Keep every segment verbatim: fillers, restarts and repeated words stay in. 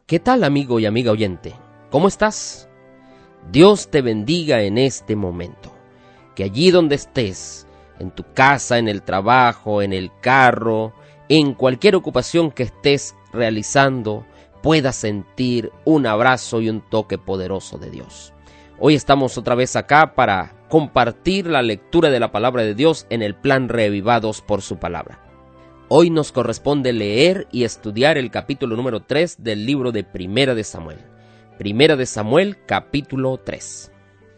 ¿Qué tal, amigo y amiga oyente? ¿Cómo estás? Dios te bendiga en este momento. Que allí donde estés, en tu casa, en el trabajo, en el carro, en cualquier ocupación que estés realizando, puedas sentir un abrazo y un toque poderoso de Dios. Hoy estamos otra vez acá para compartir la lectura de la palabra de Dios en el plan Reavivados por su palabra. Hoy nos corresponde leer y estudiar el capítulo número tres del libro de Primera de Samuel. Primera de Samuel, capítulo tres.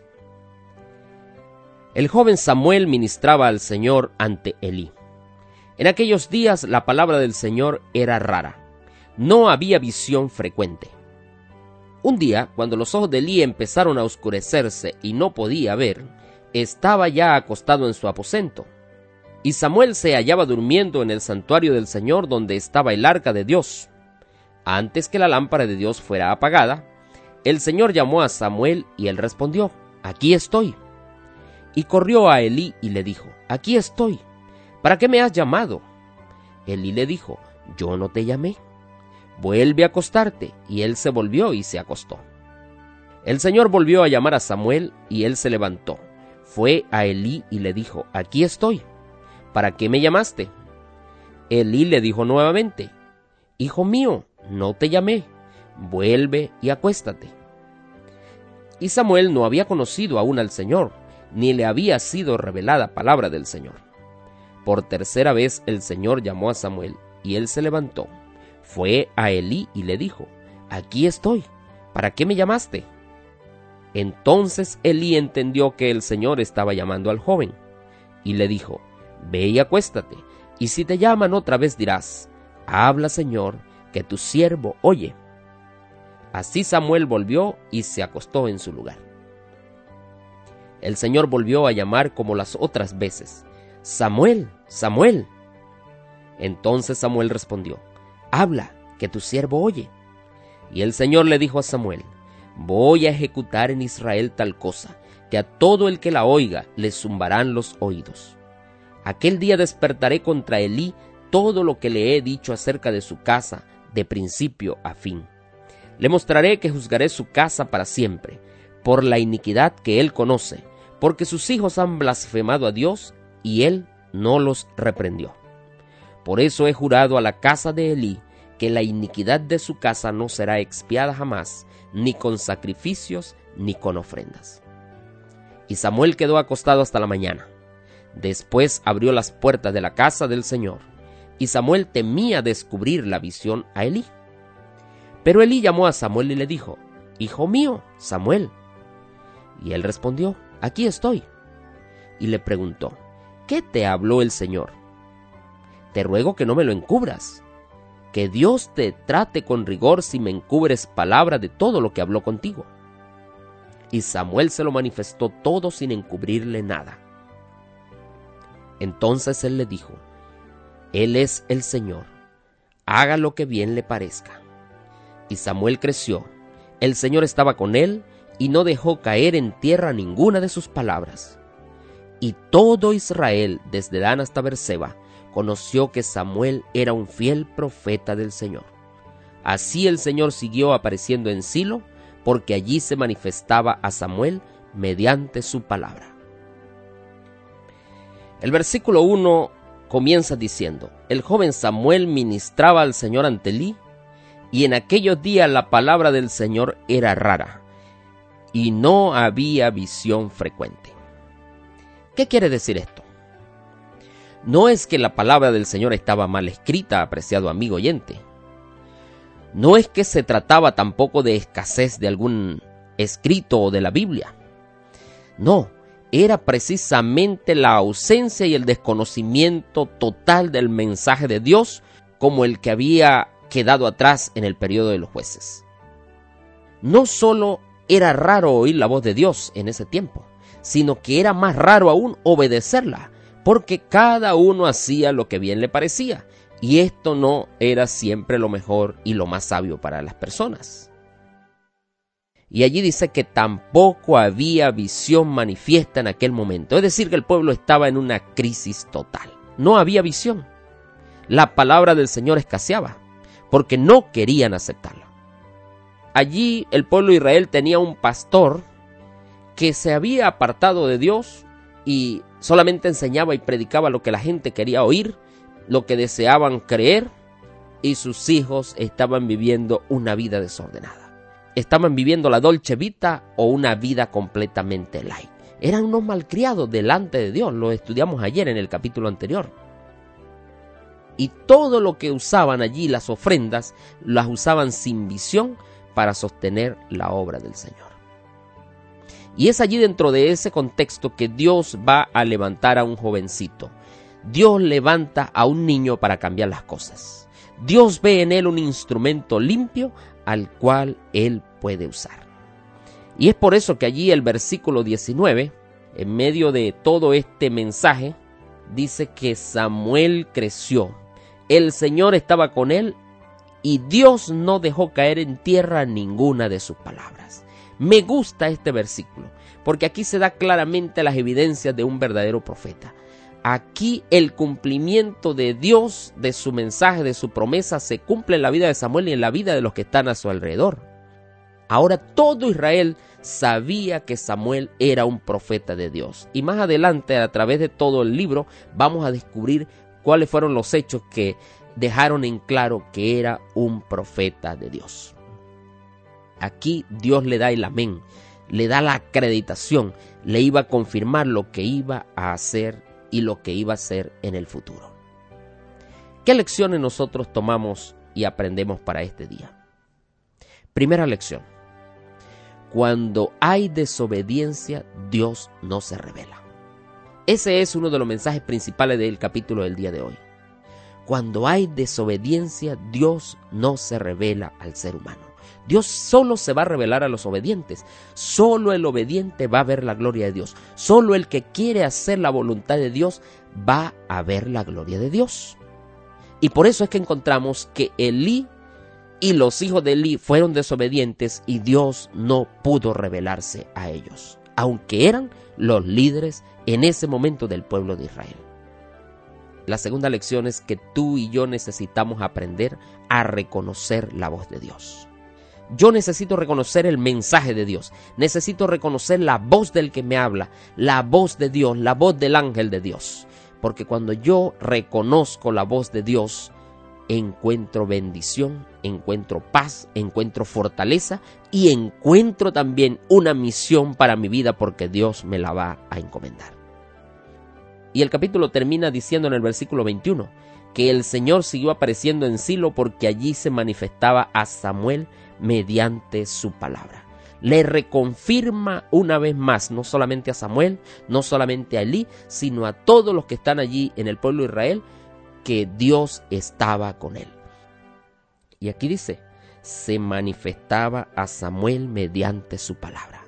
El joven Samuel ministraba al Señor ante Elí. En aquellos días la palabra del Señor era rara. No había visión frecuente. Un día, cuando los ojos de Elí empezaron a oscurecerse y no podía ver, estaba ya acostado en su aposento. Y Samuel se hallaba durmiendo en el santuario del Señor donde estaba el arca de Dios. Antes que la lámpara de Dios fuera apagada, el Señor llamó a Samuel y él respondió: «Aquí estoy». Y corrió a Elí y le dijo: «Aquí estoy. ¿Para qué me has llamado?» Elí le dijo: «Yo no te llamé. Vuelve a acostarte». Y él se volvió y se acostó. El Señor volvió a llamar a Samuel y él se levantó. Fue a Elí y le dijo: «Aquí estoy. ¿Para qué me llamaste?» Elí le dijo nuevamente: «Hijo mío, no te llamé. Vuelve y acuéstate». Y Samuel no había conocido aún al Señor, ni le había sido revelada palabra del Señor. Por tercera vez el Señor llamó a Samuel, y él se levantó. Fue a Elí y le dijo: «Aquí estoy. ¿Para qué me llamaste?» Entonces Elí entendió que el Señor estaba llamando al joven, y le dijo: «Ve y acuéstate, y si te llaman otra vez dirás: Habla, Señor, que tu siervo oye». Así Samuel volvió y se acostó en su lugar. El Señor volvió a llamar como las otras veces: «Samuel, Samuel». Entonces Samuel respondió: «Habla, que tu siervo oye». Y el Señor le dijo a Samuel: «Voy a ejecutar en Israel tal cosa, que a todo el que la oiga le zumbarán los oídos. Aquel día despertaré contra Elí todo lo que le he dicho acerca de su casa, de principio a fin. Le mostraré que juzgaré su casa para siempre, por la iniquidad que él conoce, porque sus hijos han blasfemado a Dios, y él no los reprendió. Por eso he jurado a la casa de Elí que la iniquidad de su casa no será expiada jamás, ni con sacrificios, ni con ofrendas». Y Samuel quedó acostado hasta la mañana. Después abrió las puertas de la casa del Señor, y Samuel temía descubrir la visión a Elí. Pero Elí llamó a Samuel y le dijo: «Hijo mío, Samuel». Y él respondió: «Aquí estoy». Y le preguntó: «¿Qué te habló el Señor? Te ruego que no me lo encubras. Que Dios te trate con rigor si me encubres palabra de todo lo que habló contigo». Y Samuel se lo manifestó todo sin encubrirle nada. Entonces él le dijo: «Él es el Señor, haga lo que bien le parezca». Y Samuel creció, el Señor estaba con él, y no dejó caer en tierra ninguna de sus palabras. Y todo Israel, desde Dan hasta Berseba, conoció que Samuel era un fiel profeta del Señor. Así el Señor siguió apareciendo en Silo, porque allí se manifestaba a Samuel mediante su palabra. El versículo uno comienza diciendo: «El joven Samuel ministraba al Señor ante Elí, y en aquellos días la palabra del Señor era rara, y no había visión frecuente». ¿Qué quiere decir esto? No es que la palabra del Señor estaba mal escrita, apreciado amigo oyente. No es que se trataba tampoco de escasez de algún escrito o de la Biblia. No, era precisamente la ausencia y el desconocimiento total del mensaje de Dios, como el que había quedado atrás en el periodo de los jueces. No solo era raro oír la voz de Dios en ese tiempo, sino que era más raro aún obedecerla, porque cada uno hacía lo que bien le parecía, y esto no era siempre lo mejor y lo más sabio para las personas. Y allí dice que tampoco había visión manifiesta en aquel momento, es decir, que el pueblo estaba en una crisis total. No había visión. La palabra del Señor escaseaba, porque no querían aceptarla. allí el pueblo de Israel tenía un pastor que se había apartado de Dios y solamente enseñaba y predicaba lo que la gente quería oír, lo que deseaban creer, y sus hijos estaban viviendo una vida desordenada. Estaban viviendo la dolce vita o una vida completamente light. Eran unos malcriados delante de Dios, lo estudiamos ayer en el capítulo anterior. Y todo lo que usaban allí, las ofrendas, las usaban sin visión para sostener la obra del Señor. Y es allí dentro de ese contexto que Dios va a levantar a un jovencito. Dios levanta a un niño para cambiar las cosas. Dios ve en él un instrumento limpio al cual él puede usar. Y es por eso que allí el versículo diecinueve, en medio de todo este mensaje, dice que Samuel creció. El Señor estaba con él y Dios no dejó caer en tierra ninguna de sus palabras. Me gusta este versículo porque aquí se da claramente las evidencias de un verdadero profeta. Aquí el cumplimiento de Dios, de su mensaje, de su promesa, se cumple en la vida de Samuel y en la vida de los que están a su alrededor. Ahora todo Israel sabía que Samuel era un profeta de Dios. Y más adelante, a través de todo el libro, vamos a descubrir cuáles fueron los hechos que dejaron en claro que era un profeta de Dios. Aquí Dios le da el amén, le da la acreditación, le iba a confirmar lo que iba a hacer y lo que iba a ser en el futuro. ¿Qué lecciones nosotros tomamos y aprendemos para este día? Primera lección: cuando hay desobediencia, Dios no se revela. Ese es uno de los mensajes principales del capítulo del día de hoy. Cuando hay desobediencia, Dios no se revela al ser humano. Dios solo se va a revelar a los obedientes. Solo el obediente va a ver la gloria de Dios. Solo el que quiere hacer la voluntad de Dios va a ver la gloria de Dios. Y por eso es que encontramos que Elí y los hijos de Elí fueron desobedientes y Dios no pudo revelarse a ellos, aunque eran los líderes en ese momento del pueblo de Israel. La segunda lección es que tú y yo necesitamos aprender a reconocer la voz de Dios. Yo necesito reconocer el mensaje de Dios, necesito reconocer la voz del que me habla, la voz de Dios, la voz del ángel de Dios. Porque cuando yo reconozco la voz de Dios, encuentro bendición, encuentro paz, encuentro fortaleza y encuentro también una misión para mi vida porque Dios me la va a encomendar. Y el capítulo termina diciendo en el versículo veintiuno que el Señor siguió apareciendo en Silo porque allí se manifestaba a Samuel mediante su palabra. Le reconfirma una vez más, no solamente a Samuel, no solamente a Elí, sino a todos los que están allí en el pueblo de Israel, que Dios estaba con él. Y aquí dice, se manifestaba a Samuel mediante su palabra.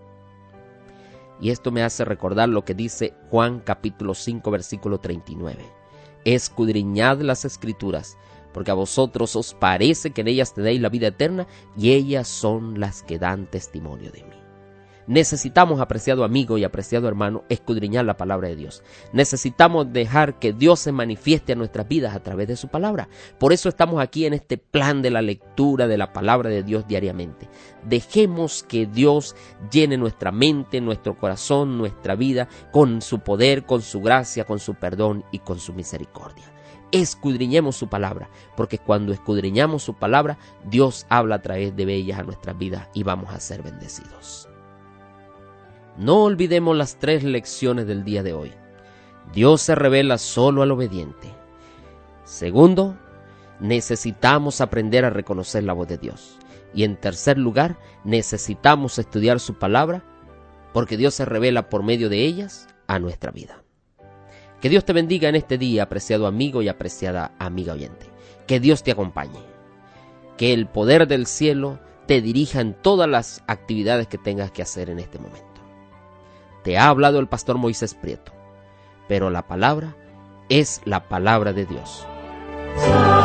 Y esto me hace recordar lo que dice Juan capítulo cinco versículo treinta y nueve. Escudriñad las escrituras, porque a vosotros os parece que en ellas tenéis la vida eterna, y ellas son las que dan testimonio de mí. Necesitamos, apreciado amigo y apreciado hermano, escudriñar la palabra de Dios. Necesitamos dejar que Dios se manifieste a nuestras vidas a través de su palabra. Por eso estamos aquí en este plan de la lectura de la palabra de Dios diariamente. Dejemos que Dios llene nuestra mente, nuestro corazón, nuestra vida con su poder, con su gracia, con su perdón y con su misericordia. Escudriñemos su palabra, porque cuando escudriñamos su palabra, Dios habla a través de ellas a nuestras vidas y vamos a ser bendecidos. No olvidemos las tres lecciones del día de hoy. Dios se revela solo al obediente. Segundo, necesitamos aprender a reconocer la voz de Dios. Y en tercer lugar, necesitamos estudiar su palabra, porque Dios se revela por medio de ellas a nuestra vida. Que Dios te bendiga en este día, apreciado amigo y apreciada amiga oyente. Que Dios te acompañe. Que el poder del cielo te dirija en todas las actividades que tengas que hacer en este momento. Te ha hablado el pastor Moisés Prieto, pero la palabra es la palabra de Dios.